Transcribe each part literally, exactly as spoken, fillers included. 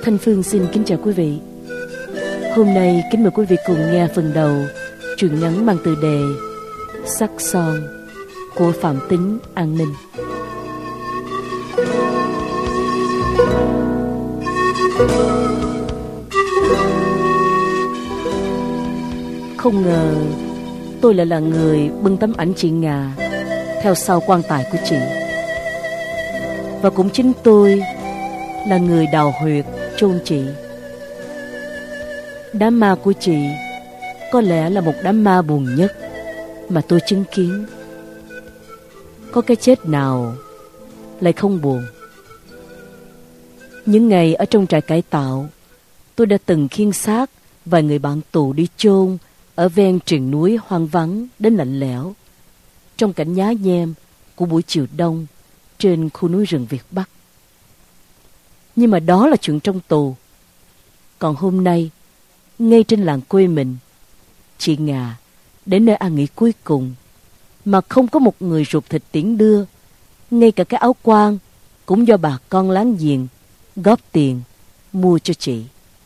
Thanh Phương xin kính chào quý vị. Hôm nay kính mời quý vị cùng nghe phần đầu truyện ngắn mang tựa đề Sắc son của Phạm Tính An Ninh. Không ngờ tôi lại là người bưng tấm ảnh chị Ngà theo sau quan tài của chị. Và cũng chính tôi là người đào huyệt chôn chị. Đám ma của chị có lẽ là một đám ma buồn nhất mà tôi chứng kiến. Có cái chết nào lại không buồn. Những ngày ở trong trại cải tạo, tôi đã từng khiêng xác vài người bạn tù đi chôn ở ven triền núi hoang vắng đến lạnh lẽo, trong cảnh nhá nhem của buổi chiều đông trên khu núi rừng Việt Bắc. Nhưng mà đó là chuyện trong tù. Còn hôm nay, ngay trên làng quê mình, chị Ngà đến nơi an nghỉ cuối cùng mà không có một người ruột thịt tiễn đưa. Ngay cả cái áo quan cũng do bà con láng giềng góp tiền mua cho chị.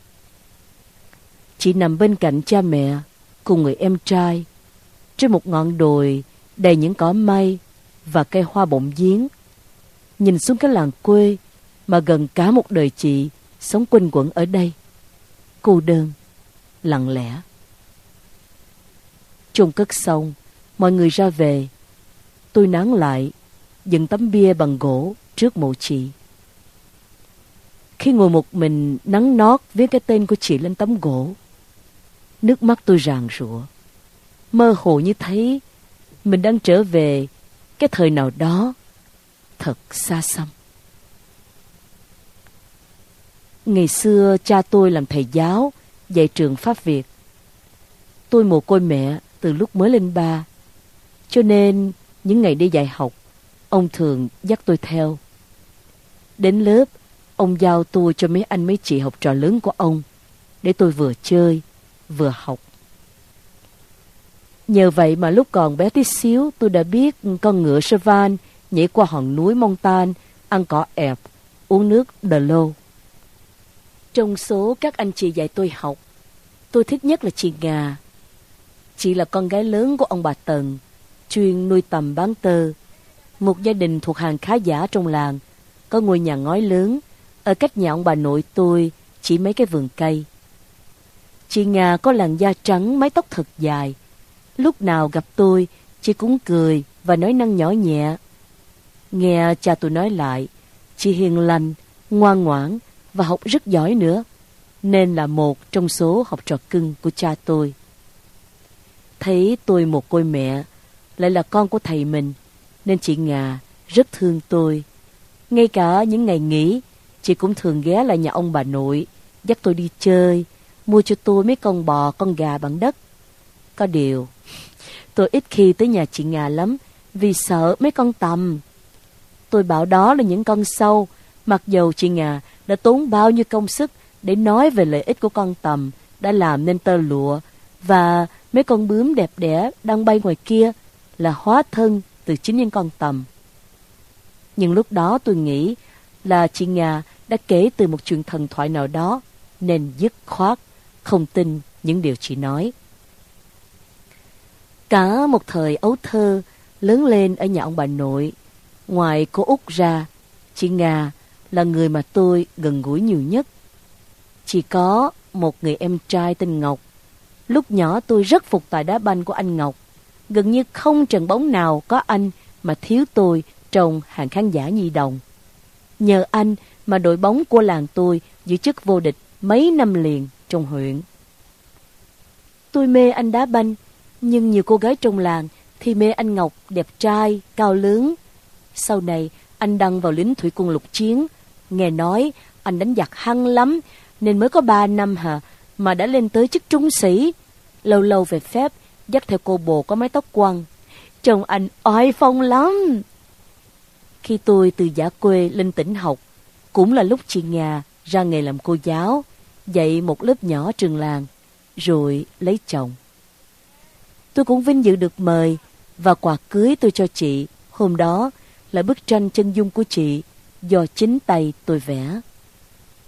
Chị nằm bên cạnh cha mẹ cùng người em trai trên một ngọn đồi đầy những cỏ mây và cây hoa bỗng giếng, nhìn xuống cái làng quê mà gần cả một đời chị sống quanh quẩn ở đây, cô đơn, lặng lẽ. Chôn cất xong, mọi người ra về. Tôi nán lại, dựng tấm bia bằng gỗ trước mộ chị. Khi ngồi một mình nắn nót viết cái tên của chị lên tấm gỗ, nước mắt tôi ràn rụa, mơ hồ như thấy mình đang trở về cái thời nào đó thật xa xăm. Ngày xưa cha tôi làm thầy giáo dạy trường Pháp Việt. Tôi mồ côi mẹ từ lúc mới lên ba, cho nên những ngày đi dạy học, ông thường dắt tôi theo. Đến lớp, ông giao tôi cho mấy anh mấy chị học trò lớn của ông, để tôi vừa chơi vừa học. Nhờ vậy mà lúc còn bé tí xíu, tôi đã biết con ngựa Savan nhảy qua hòn núi Montan, ăn cỏ ẹp, uống nước đờ lô. Trong số các anh chị dạy tôi học, tôi thích nhất là chị Ngà. Chị là con gái lớn của ông bà Tần, chuyên nuôi tầm bán tơ, một gia đình thuộc hàng khá giả trong làng, có ngôi nhà ngói lớn, ở cách nhà ông bà nội tôi chỉ mấy cái vườn cây. Chị Ngà có làn da trắng, mái tóc thật dài. Lúc nào gặp tôi, chị cũng cười và nói năng nhỏ nhẹ. Nghe cha tôi nói lại, chị hiền lành, ngoan ngoãn và học rất giỏi nữa, nên là một trong số học trò cưng của cha tôi. Thấy tôi mồ côi mẹ, lại là con của thầy mình, nên chị Ngà rất thương tôi. Ngay cả những ngày nghỉ, chị cũng thường ghé lại nhà ông bà nội, dắt tôi đi chơi, mua cho tôi mấy con bò, con gà bằng đất. Có điều, tôi ít khi tới nhà chị Ngà lắm, vì sợ mấy con tằm. Tôi bảo đó là những con sâu, mặc dầu chị Ngà đã tốn bao nhiêu công sức để nói về lợi ích của con tằm đã làm nên tơ lụa, và mấy con bướm đẹp đẽ đang bay ngoài kia là hóa thân từ chính những con tằm. Nhưng lúc đó tôi nghĩ là chị Ngà đã kể từ một chuyện thần thoại nào đó, nên dứt khoát không tin những điều chị nói. Cả một thời ấu thơ lớn lên ở nhà ông bà nội, ngoài cô út ra, chị Ngà là người mà tôi gần gũi nhiều nhất. Chỉ có một người em trai tên Ngọc. Lúc nhỏ tôi rất phục tài đá banh của anh Ngọc. Gần như không trận bóng nào có anh mà thiếu tôi trong hàng khán giả nhi đồng. Nhờ anh mà đội bóng của làng tôi giữ chức vô địch mấy năm liền trong huyện. Tôi mê anh đá banh, nhưng nhiều cô gái trong làng thì mê anh Ngọc đẹp trai, cao lớn. Sau này anh đăng vào lính thủy quân lục chiến. Nghe nói anh đánh giặc hăng lắm, nên mới có ba năm hả mà đã lên tới chức trung sĩ. Lâu lâu về phép dắt theo cô bồ có mái tóc quăn. Chồng anh oai phong lắm. Khi tôi từ dã quê lên tỉnh học, cũng là lúc chị Ngà ra nghề làm cô giáo, dạy một lớp nhỏ trường làng, rồi lấy chồng. Tôi cũng vinh dự được mời, và quà cưới tôi cho chị hôm đó là bức tranh chân dung của chị do chính tay tôi vẽ.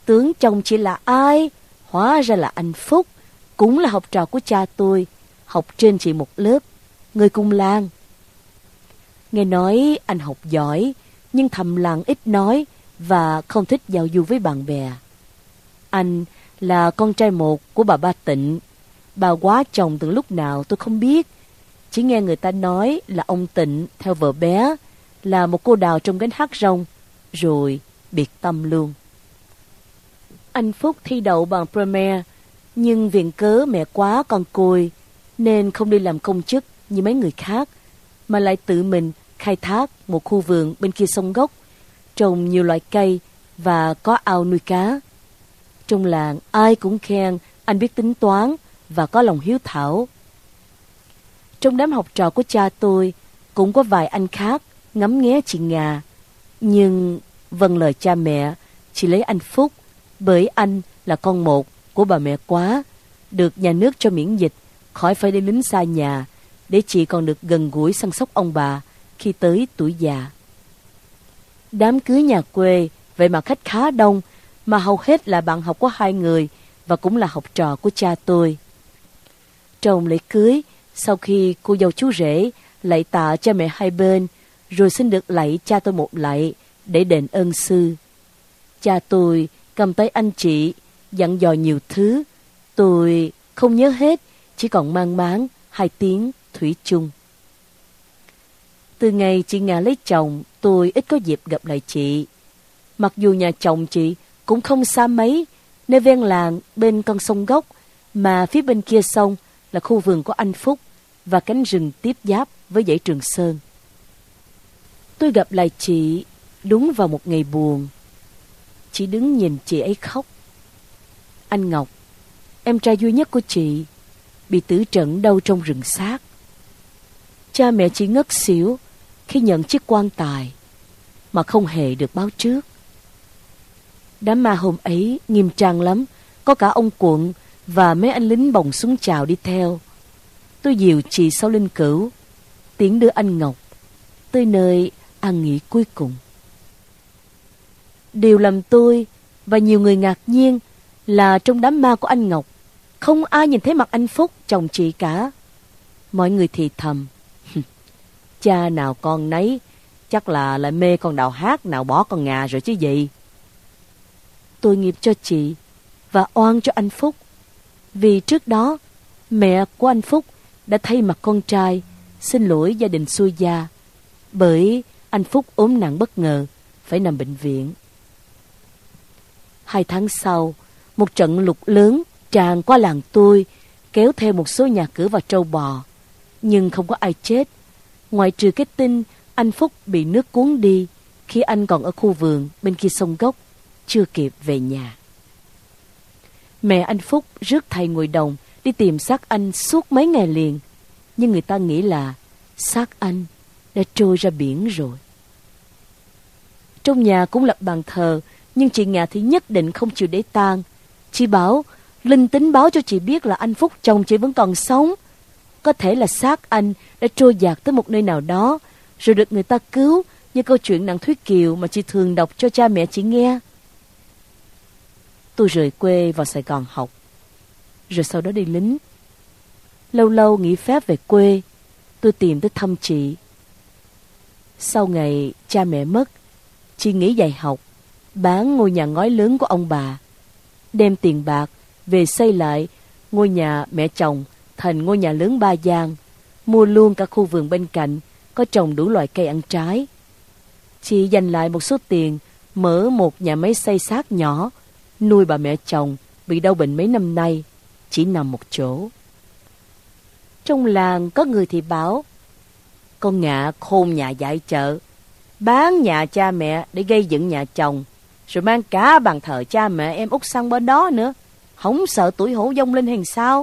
tưởng chồng chị là ai? Hóa ra là anh Phúc, cũng là học trò của cha tôi, học trên chị một lớp, người cùng làng. Nghe nói anh học giỏi, nhưng thầm lặng ít nói và không thích giao du với bạn bè. Anh là con trai một của bà Ba Tịnh. Bà quá chồng từ lúc nào tôi không biết. Chỉ nghe người ta nói là ông Tịnh theo vợ bé, là một cô đào trong gánh hát rong, rồi biệt tâm luôn. Anh Phúc thi đậu bằng Premier, nhưng viện cớ mẹ quá con côi, nên không đi làm công chức như mấy người khác, mà lại tự mình khai thác một khu vườn bên kia sông Gốc, trồng nhiều loại cây và có ao nuôi cá. Trong làng ai cũng khen anh biết tính toán và có lòng hiếu thảo. Trong đám học trò của cha tôi cũng có vài anh khác ngắm nghé chị Ngà, nhưng vâng lời cha mẹ, chỉ lấy anh Phúc, bởi anh là con một của bà mẹ quá, được nhà nước cho miễn dịch, khỏi phải đi lính xa nhà, để chị còn được gần gũi săn sóc ông bà khi tới tuổi già. Đám cưới nhà quê vậy mà khách khá đông, mà hầu hết là bạn học của hai người và cũng là học trò của cha tôi. Trong lễ cưới, sau khi cô dâu chú rể lạy tạ cha mẹ hai bên, rồi xin được lạy cha tôi một lạy để đền ơn sư. Cha tôi cầm tay anh chị, dặn dò nhiều thứ, tôi không nhớ hết, chỉ còn mang máng hai tiếng thủy chung. Từ ngày chị Ngà lấy chồng, tôi ít có dịp gặp lại chị. Mặc dù nhà chồng chị cũng không xa mấy, nơi ven làng bên con sông Gốc, mà phía bên kia sông là khu vườn của anh Phúc và cánh rừng tiếp giáp với dãy Trường Sơn. Tôi gặp lại chị đúng vào một ngày buồn. Chị đứng nhìn chị ấy khóc. Anh Ngọc, em trai duy nhất của chị, bị tử trận đâu trong rừng xác. Cha mẹ chị ngất xỉu khi nhận chiếc quan tài mà không hề được báo trước. Đám ma hôm ấy nghiêm trang lắm, có cả ông quận và mấy anh lính bồng súng chào đi theo. Tôi dìu chị sau linh cữu, tiễn đưa anh Ngọc tới nơi an nghỉ cuối cùng. Điều làm tôi và nhiều người ngạc nhiên là trong đám ma của anh Ngọc, không ai nhìn thấy mặt anh Phúc, chồng chị cả. Mọi người thì thầm, cha nào con nấy, chắc là lại mê con Đào Hát, nào bỏ con Ngà rồi chứ gì. Tôi nghiệp cho chị và oan cho anh Phúc, vì trước đó mẹ của anh Phúc đã thay mặt con trai xin lỗi gia đình xuôi gia, bởi anh Phúc ốm nặng bất ngờ, phải nằm bệnh viện. Hai tháng sau, một trận lụt lớn tràn qua làng tôi, kéo theo một số nhà cửa và trâu bò, nhưng không có ai chết, ngoại trừ cái tin anh Phúc bị nước cuốn đi khi anh còn ở khu vườn bên kia sông Gốc, chưa kịp về nhà. Mẹ anh Phúc rước thầy ngồi đồng đi tìm xác anh suốt mấy ngày liền, nhưng người ta nghĩ là xác anh đã trôi ra biển rồi. Trong nhà cũng lập bàn thờ, nhưng chị Ngà thì nhất định không chịu để tang. Chị bảo linh tính báo cho chị biết là anh Phúc chồng chị vẫn còn sống. Có thể là xác anh đã trôi dạt tới một nơi nào đó, rồi được người ta cứu, như câu chuyện nàng Thúy Kiều mà chị thường đọc cho cha mẹ chị nghe. Tôi rời quê vào Sài Gòn học, rồi sau đó đi lính. Lâu lâu nghỉ phép về quê, tôi tìm tới thăm chị. Sau ngày cha mẹ mất, chị nghỉ dạy học, bán ngôi nhà ngói lớn của ông bà, đem tiền bạc về xây lại ngôi nhà mẹ chồng thành ngôi nhà lớn ba gian, mua luôn cả khu vườn bên cạnh, có trồng đủ loại cây ăn trái. Chị dành lại một số tiền, mở một nhà máy xay xác nhỏ, nuôi bà mẹ chồng bị đau bệnh mấy năm nay, chỉ nằm một chỗ. Trong làng có người thì bảo, con Ngà khôn nhà dạy chợ, bán nhà cha mẹ để gây dựng nhà chồng, rồi mang cả bàn thờ cha mẹ em út sang bên đó nữa, không sợ tuổi hổ dông lên hay sao?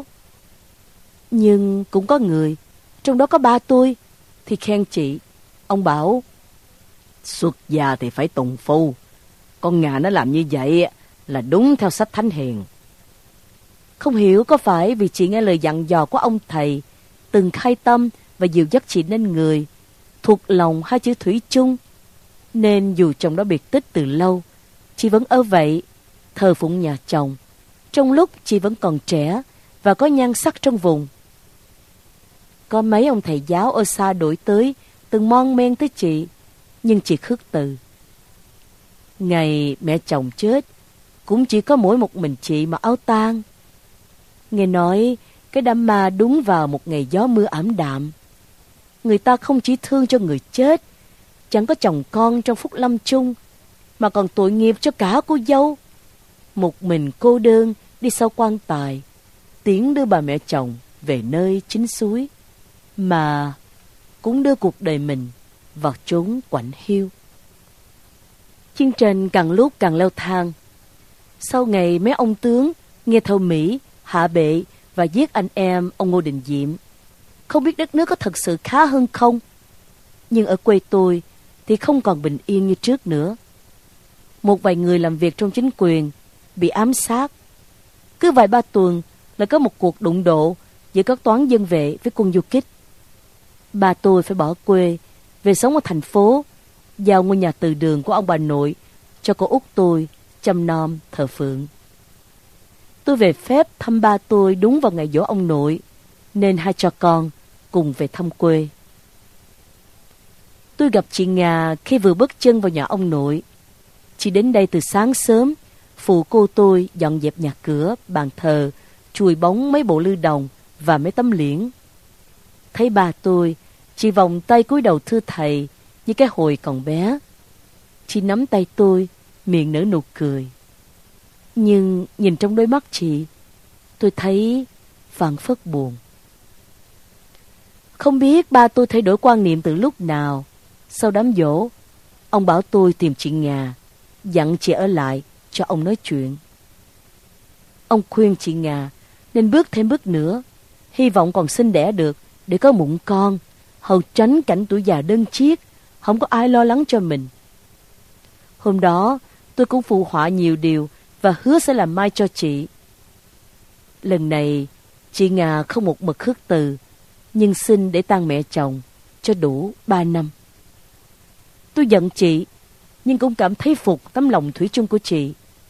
Nhưng cũng có người, trong đó có ba tôi, thì khen chị. Ông bảo, xuất gia thì phải tùng phu, con Ngà nó làm như vậy là đúng theo sách Thánh Hiền. Không hiểu có phải vì chị nghe lời dặn dò của ông thầy, từng khai tâm và dìu dắt chị nên người, thuộc lòng hai chữ thủy chung, nên dù chồng đó biệt tích từ lâu, chị vẫn ở vậy, thờ phụng nhà chồng, trong lúc chị vẫn còn trẻ và có nhan sắc trong vùng. Có mấy ông thầy giáo ở xa đổi tới, từng mon men tới chị, nhưng chị khước từ. Ngày mẹ chồng chết, cũng chỉ có mỗi một mình chị mặc áo tang. Nghe nói cái đám ma đúng vào một ngày gió mưa ảm đạm. Người ta không chỉ thương cho người chết, chẳng có chồng con trong phút lâm chung, mà còn tội nghiệp cho cả cô dâu. Một mình cô đơn đi sau quan tài, tiễn đưa bà mẹ chồng về nơi chính suối, mà cũng đưa cuộc đời mình vào chốn quạnh hiu. Chiến tranh càng lúc càng leo thang. Sau ngày mấy ông tướng nghe thầu Mỹ hạ bệ và giết anh em ông Ngô Đình Diệm, không biết đất nước có thật sự khá hơn không. Nhưng ở quê tôi thì không còn bình yên như trước nữa. Một vài người làm việc trong chính quyền bị ám sát. Cứ vài ba tuần là có một cuộc đụng độ giữa các toán dân vệ với quân du kích. Bà tôi phải bỏ quê về sống ở thành phố, giao ngôi nhà từ đường của ông bà nội cho cô út tôi chăm nom thờ phượng. Tôi về phép thăm ba tôi đúng vào ngày giỗ ông nội, nên hai cha con cùng về thăm quê. Tôi gặp chị Ngà khi vừa bước chân vào nhà ông nội. Chị đến đây từ sáng sớm, phụ cô tôi dọn dẹp nhà cửa, bàn thờ, chùi bóng mấy bộ lư đồng và mấy tấm liễn. Thấy bà tôi, chị vòng tay cúi đầu thưa thầy như cái hồi còn bé. Chị nắm tay tôi, miệng nở nụ cười. Nhưng nhìn trong đôi mắt chị, tôi thấy phảng phất buồn. Không biết ba tôi thay đổi quan niệm từ lúc nào. Sau đám giỗ, ông bảo tôi tìm chị Ngà, dặn chị ở lại cho ông nói chuyện. Ông khuyên chị Ngà nên bước thêm bước nữa, hy vọng còn sinh đẻ được để có mụn con, hầu tránh cảnh tuổi già đơn chiếc, không có ai lo lắng cho mình. Hôm đó, tôi cũng phụ họa nhiều điều và hứa sẽ làm mai cho chị. Lần này, chị Ngà không một mực khước từ, nhưng xin để tang mẹ chồng cho đủ ba năm. Tôi giận chị, nhưng cũng cảm thấy phục tấm lòng thủy chung của chị.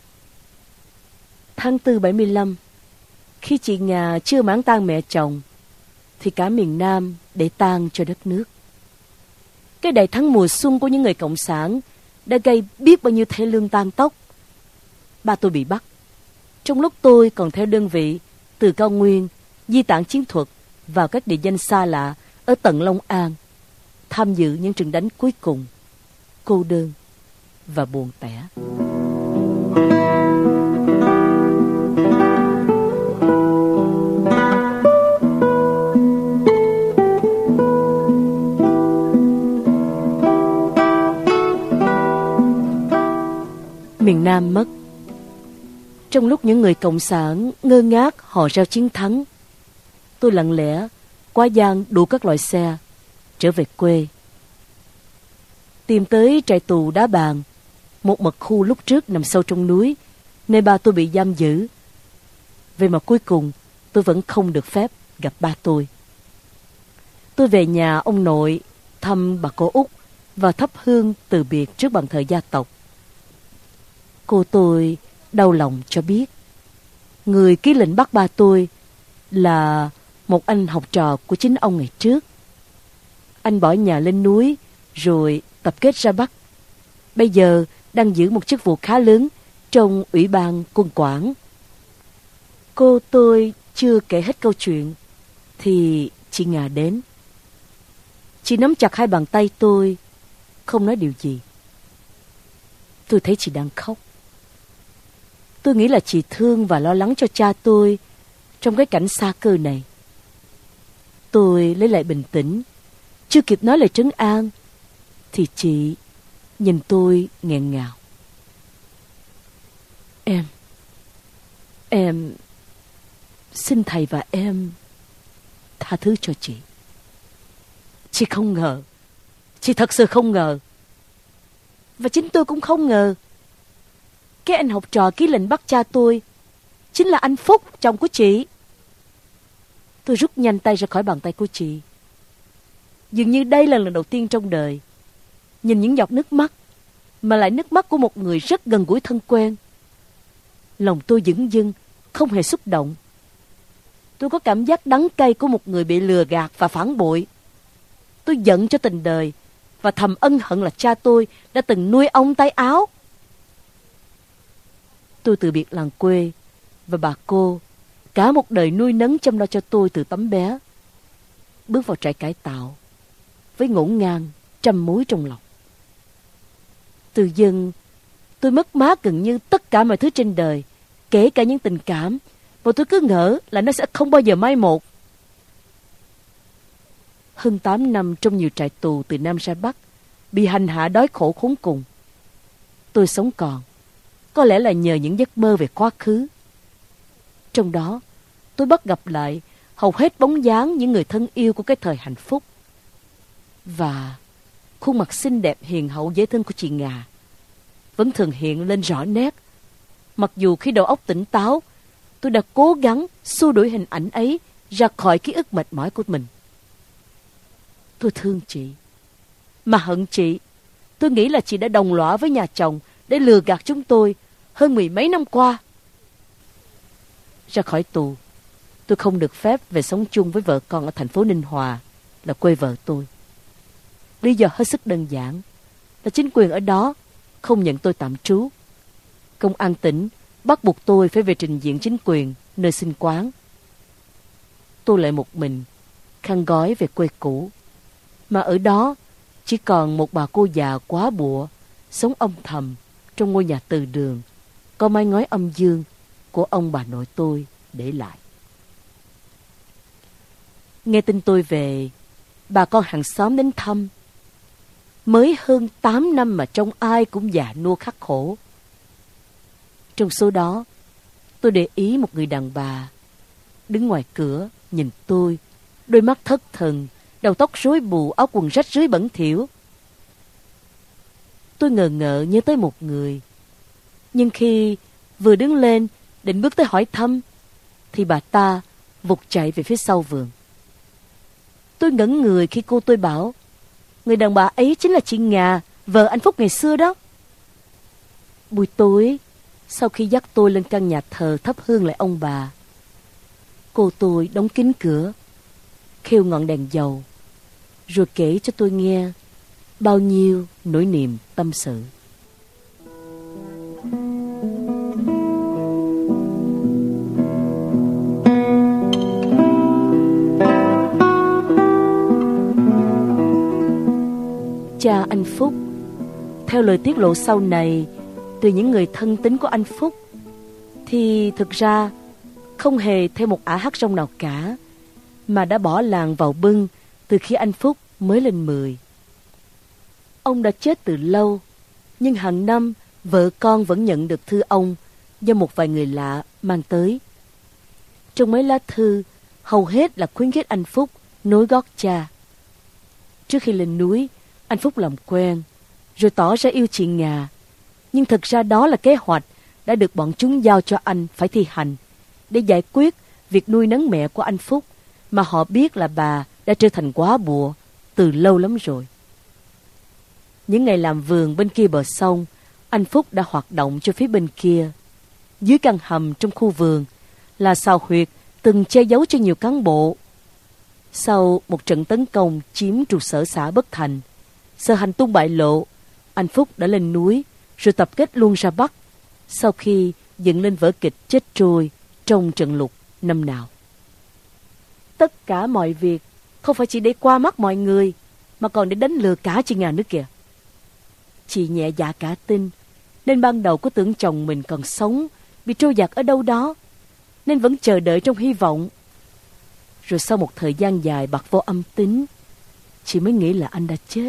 Tháng tư bảy mươi lăm, khi chị Ngà chưa mãn tang mẹ chồng, thì cả miền Nam để tang cho đất nước. Cái đại thắng mùa xuân của những người cộng sản đã gây biết bao nhiêu thê lương tan tóc. Ba tôi bị bắt, trong lúc tôi còn theo đơn vị từ cao nguyên, di tản chiến thuật vào các địa danh xa lạ ở tận Long An, tham dự những trận đánh cuối cùng, cô đơn và buồn tẻ. Miền Nam mất. Trong lúc những người cộng sản ngơ ngác hò reo chiến thắng, tôi lặng lẽ qua giang đủ các loại xe trở về quê, tìm tới trại tù Đá Bàn, một mật khu lúc trước nằm sâu trong núi, nơi ba tôi bị giam giữ. Vậy mà cuối cùng tôi vẫn không được phép gặp ba tôi. Tôi về nhà ông nội thăm bà cô út và thắp hương từ biệt trước bàn thờ gia tộc. Cô tôi đau lòng cho biết người ký lệnh bắt ba tôi là một anh học trò của chính ông ngày trước. Anh bỏ nhà lên núi rồi tập kết ra Bắc. Bây giờ đang giữ một chức vụ khá lớn trong Ủy ban Quân quản. Cô tôi chưa kể hết câu chuyện thì chị Ngà đến. Chị nắm chặt hai bàn tay tôi, không nói điều gì. Tôi thấy chị đang khóc. Tôi nghĩ là chị thương và lo lắng cho cha tôi trong cái cảnh xa cơ này. Tôi lấy lại bình tĩnh, chưa kịp nói lời trấn an thì chị nhìn tôi nghẹn ngào. Em, em xin thầy và em tha thứ cho chị. Chị không ngờ, chị thật sự không ngờ. Và chính tôi cũng không ngờ cái anh học trò ký lệnh bắt cha tôi chính là anh Phúc, chồng của chị. Tôi rút nhanh tay ra khỏi bàn tay của chị. Dường như đây là lần đầu tiên trong đời nhìn những giọt nước mắt, mà lại nước mắt của một người rất gần gũi thân quen. Lòng tôi dửng dưng, không hề xúc động. Tôi có cảm giác đắng cay của một người bị lừa gạt và phản bội. Tôi giận cho tình đời và thầm ân hận là cha tôi đã từng nuôi ong tay áo. Tôi từ biệt làng quê và bà cô, cả một đời nuôi nấng chăm lo cho tôi từ tấm bé, bước vào trại cải tạo với ngổn ngang trăm mối trong lòng. Từ dưng tôi mất mát gần như tất cả mọi thứ trên đời, kể cả những tình cảm mà tôi cứ ngỡ là nó sẽ không bao giờ mai một. Hơn tám năm trong nhiều trại tù từ Nam ra Bắc, bị hành hạ đói khổ khốn cùng. Tôi sống còn, có lẽ là nhờ những giấc mơ về quá khứ. Trong đó, tôi bắt gặp lại hầu hết bóng dáng những người thân yêu của cái thời hạnh phúc. Và khuôn mặt xinh đẹp hiền hậu dễ thương của chị Ngà vẫn thường hiện lên rõ nét. Mặc dù khi đầu óc tỉnh táo, tôi đã cố gắng xua đuổi hình ảnh ấy ra khỏi ký ức mệt mỏi của mình. Tôi thương chị, mà hận chị. Tôi nghĩ là chị đã đồng lõa với nhà chồng để lừa gạt chúng tôi hơn mười mấy năm qua. Ra khỏi tù, tôi không được phép về sống chung với vợ con ở thành phố Ninh Hòa, là quê vợ tôi. Lý do hết sức đơn giản là chính quyền ở đó không nhận tôi tạm trú. Công an tỉnh bắt buộc tôi phải về trình diện chính quyền nơi sinh quán. Tôi lại một mình khăn gói về quê cũ, mà ở đó chỉ còn một bà cô già quá bụa sống âm thầm trong ngôi nhà từ đường có mái ngói âm dương của ông bà nội tôi để lại. Nghe tin tôi về, bà con hàng xóm đến thăm. Mới hơn tám năm mà trông ai cũng già nua khắc khổ. Trong số đó, tôi để ý một người đàn bà đứng ngoài cửa nhìn tôi, đôi mắt thất thần, đầu tóc rối bù, áo quần rách rưới bẩn thỉu. Tôi ngờ ngợ nhớ tới một người, nhưng khi vừa đứng lên định bước tới hỏi thăm thì bà ta vụt chạy về phía sau vườn. Tôi ngẩn người khi cô tôi bảo người đàn bà ấy chính là chị Ngà, vợ anh Phúc ngày xưa đó. Buổi tối, sau khi dắt tôi lên căn nhà thờ thắp hương lại ông bà, cô tôi đóng kín cửa, khêu ngọn đèn dầu, rồi kể cho tôi nghe bao nhiêu nỗi niềm tâm sự. Cha anh Phúc, theo lời tiết lộ sau này từ những người thân tín của anh Phúc, thì thực ra không hề theo một ả hát rong nào cả, mà đã bỏ làng vào bưng từ khi anh Phúc mới lên mười. Ông đã chết từ lâu, nhưng hàng năm vợ con vẫn nhận được thư ông do một vài người lạ mang tới. Trong mấy lá thư, hầu hết là khuyến khích anh Phúc nối gót cha. Trước khi lên núi, anh Phúc làm quen, rồi tỏ ra yêu chị Ngà. Nhưng thực ra đó là kế hoạch đã được bọn chúng giao cho anh phải thi hành để giải quyết việc nuôi nấng mẹ của anh Phúc, mà họ biết là bà đã trở thành quá bụa từ lâu lắm rồi. Những ngày làm vườn bên kia bờ sông, anh Phúc đã hoạt động cho phía bên kia. Dưới căn hầm trong khu vườn là sào huyệt từng che giấu cho nhiều cán bộ. Sau một trận tấn công chiếm trụ sở xã bất thành, sợ hành tung bại lộ, anh Phúc đã lên núi rồi tập kết luôn ra Bắc, sau khi dựng lên vở kịch chết trôi trong trận lụt năm nào. Tất cả mọi việc không phải chỉ để qua mắt mọi người, mà còn để đánh lừa cả chị Ngà nữa kìa. Chị nhẹ dạ cả tin, nên ban đầu có tưởng chồng mình còn sống, bị trôi dạt ở đâu đó, nên vẫn chờ đợi trong hy vọng. Rồi sau một thời gian dài bặt vô âm tính, chị mới nghĩ là anh đã chết.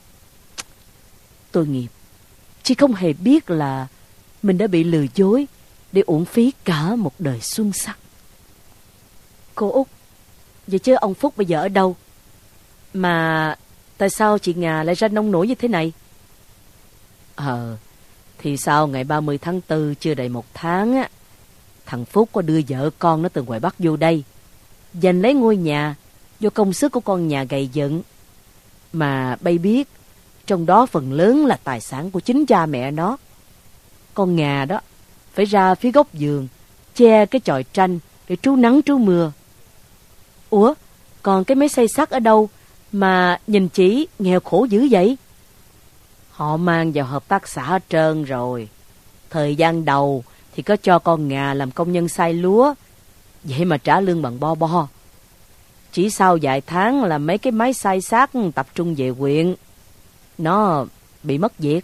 Tội nghiệp, chị không hề biết là mình đã bị lừa dối để uổng phí cả một đời xuân sắc. Cô Út, vậy chứ ông Phúc bây giờ ở đâu? Mà tại sao chị Ngà lại ra nông nổi như thế này? Ờ, thì sau ngày ba mươi tháng tư chưa đầy một tháng á, thằng Phúc có đưa vợ con nó từ ngoài Bắc vô đây, giành lấy ngôi nhà do công sức của con nhà gầy dựng. Mà bay biết, trong đó phần lớn là tài sản của chính cha mẹ nó. Con Ngà đó phải ra phía góc giường, che cái chòi tranh để trú nắng trú mưa. Ủa, còn cái máy xay sắt ở đâu mà nhìn chị nghèo khổ dữ vậy? Họ mang vào hợp tác xã hết trơn rồi. Thời gian đầu thì có cho con Ngà làm công nhân xay lúa, vậy mà trả lương bằng bo bo. Chỉ sau vài tháng là mấy cái máy xay sắt tập trung về huyện, nó bị mất việc.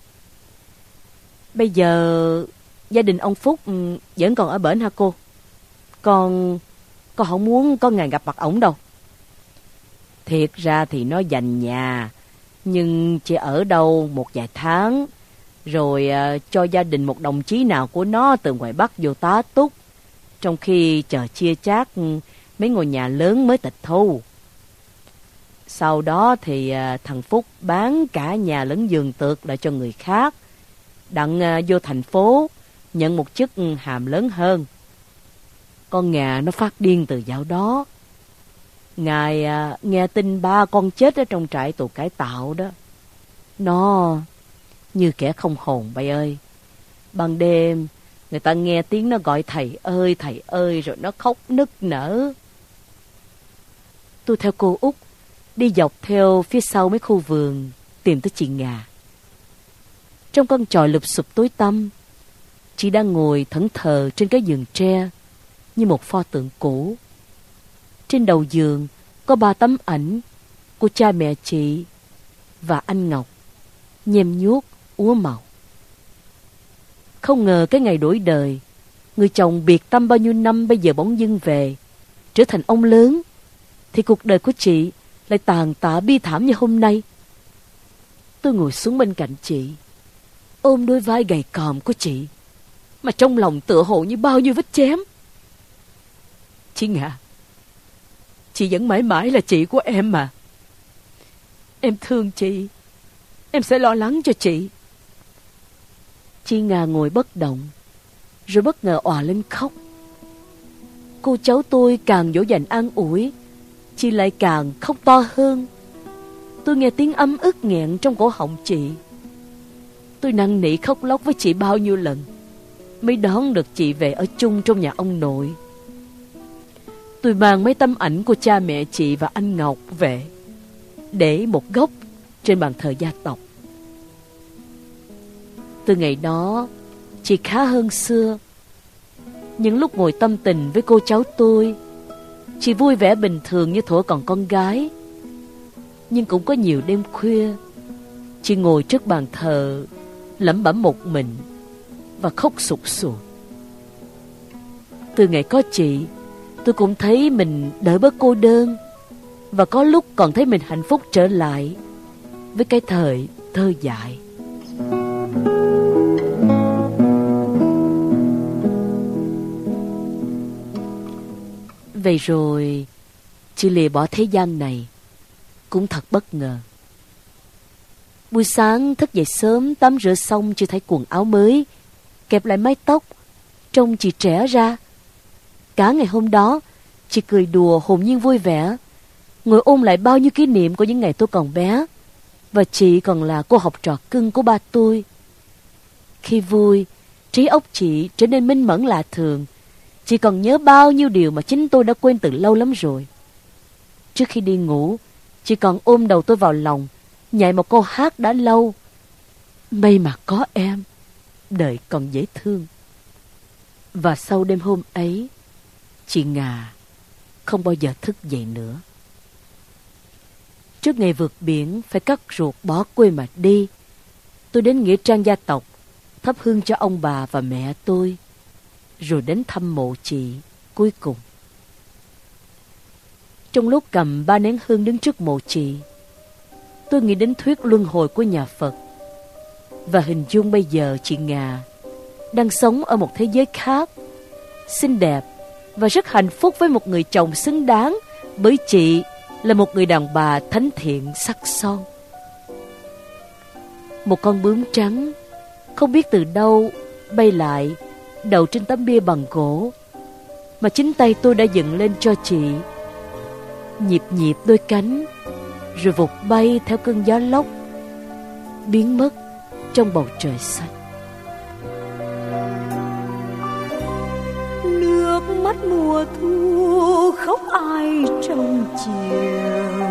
Bây giờ gia đình ông Phúc vẫn còn ở bển hả cô? Con Con không muốn có ngày gặp mặt ổng đâu. Thiệt ra thì nó dành nhà, nhưng chỉ ở đâu một vài tháng, rồi uh, cho gia đình một đồng chí nào của nó từ ngoài Bắc vô tá túc, trong khi chờ chia chác mấy ngôi nhà lớn mới tịch thu. Sau đó thì uh, thằng Phúc bán cả nhà lẫn giường tược lại cho người khác, đặng uh, vô thành phố nhận một chức hàm lớn hơn. Con Ngà nó phát điên từ dạo đó. Ngài à, nghe tin ba con chết ở trong trại tù cải tạo đó. Nó như kẻ không hồn bay ơi. Ban đêm người ta nghe tiếng nó gọi thầy ơi thầy ơi, rồi nó khóc nức nở. Tôi theo cô Út đi dọc theo phía sau mấy khu vườn tìm tới chị Ngà. Trong con chòi lụp xụp tối tăm, chị đang ngồi thẫn thờ trên cái giường tre như một pho tượng cũ. Trên đầu giường có ba tấm ảnh của cha mẹ chị và anh Ngọc, nhem nhuốc úa màu. Không ngờ cái ngày đổi đời, người chồng biệt tâm bao nhiêu năm bây giờ bỗng dưng về, trở thành ông lớn, thì cuộc đời của chị lại tàn tạ bi thảm như hôm nay. Tôi ngồi xuống bên cạnh chị, ôm đôi vai gầy còm của chị, mà trong lòng tựa hồ như bao nhiêu vết chém. Chị Ngà, chị vẫn mãi mãi là chị của em mà. Em thương chị, em sẽ lo lắng cho chị. Chị Ngà ngồi bất động, rồi bất ngờ òa lên khóc. Cô cháu tôi càng dỗ dành an ủi, chị lại càng khóc to hơn. Tôi nghe tiếng ấm ức nghẹn trong cổ họng chị. Tôi năn nỉ khóc lóc với chị bao nhiêu lần mới đón được chị về ở chung trong nhà ông nội. Tôi mang mấy tấm ảnh của cha mẹ chị và anh Ngọc về, để một góc trên bàn thờ gia tộc. Từ ngày đó, chị khá hơn xưa. Những lúc ngồi tâm tình với cô cháu tôi, chị vui vẻ bình thường như thuở còn con gái. Nhưng cũng có nhiều đêm khuya, chị ngồi trước bàn thờ, lẩm bẩm một mình và khóc sụt sùi. Từ ngày có chị, tôi cũng thấy mình đỡ bớt cô đơn, và có lúc còn thấy mình hạnh phúc trở lại với cái thời thơ dại. Vậy rồi chị lìa bỏ thế gian này cũng thật bất ngờ. Buổi sáng thức dậy sớm, tắm rửa xong chưa thấy quần áo mới, kẹp lại mái tóc, trông chị trẻ ra. Cả ngày hôm đó, chị cười đùa hồn nhiên vui vẻ, ngồi ôn lại bao nhiêu kỷ niệm của những ngày tôi còn bé, và chị còn là cô học trò cưng của ba tôi. Khi vui, trí óc chị trở nên minh mẫn lạ thường. Chị còn nhớ bao nhiêu điều mà chính tôi đã quên từ lâu lắm rồi. Trước khi đi ngủ, chị còn ôm đầu tôi vào lòng, nhảy một câu hát đã lâu: may mà có em, đời còn dễ thương. Và sau đêm hôm ấy, chị Ngà không bao giờ thức dậy nữa. Trước ngày vượt biển phải cắt ruột bỏ quê mà đi, tôi đến nghĩa trang gia tộc thắp hương cho ông bà và mẹ tôi, rồi đến thăm mộ chị cuối cùng. Trong lúc cầm ba nén hương đứng trước mộ chị, tôi nghĩ đến thuyết luân hồi của nhà Phật, và hình dung bây giờ chị Ngà đang sống ở một thế giới khác, xinh đẹp và rất hạnh phúc với một người chồng xứng đáng, bởi chị là một người đàn bà thánh thiện sắc son. Một con bướm trắng không biết từ đâu bay lại, đậu trên tấm bia bằng gỗ mà chính tay tôi đã dựng lên cho chị, nhịp nhịp đôi cánh, rồi vụt bay theo cơn gió lốc, biến mất trong bầu trời xanh. mắt mùa thu khóc ai trong chiều.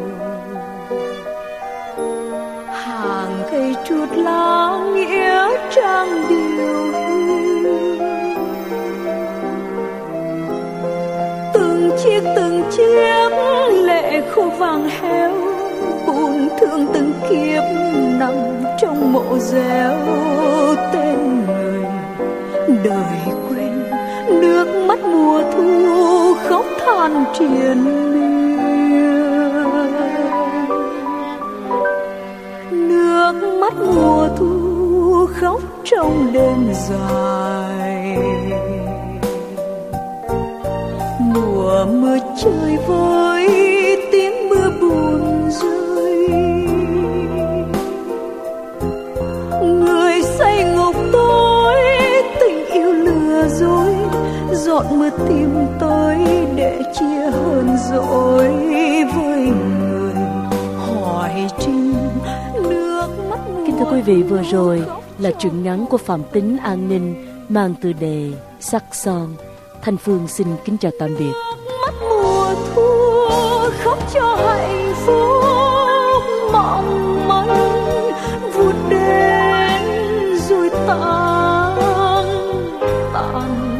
Hàng cây trút lá nghĩa trang điều hiu. Từng chiếc từng chiếc lệ khô vàng héo, buồn thương từng kiếp nằm trong mộ dẻo. Tên người đời quên, nước mắt mùa thu khóc than triền miên. Nước mắt mùa thu khóc trong đêm dài. Mùa mưa chơi với tiếng mưa buồn rơi. Người say ngục tối tình yêu lừa dối, dọn mưa tìm tới để chia hơn dỗi với người hỏi trinh nước mắt. Kính thưa quý vị, vừa rồi là truyện ngắn của Phạm Tính An Ninh mang tựa đề Sắc Son. Thanh Phương xin kính chào tạm biệt. Mắt mùa thu khóc cho hạnh phúc mong manh vụt đến rồi tan tan.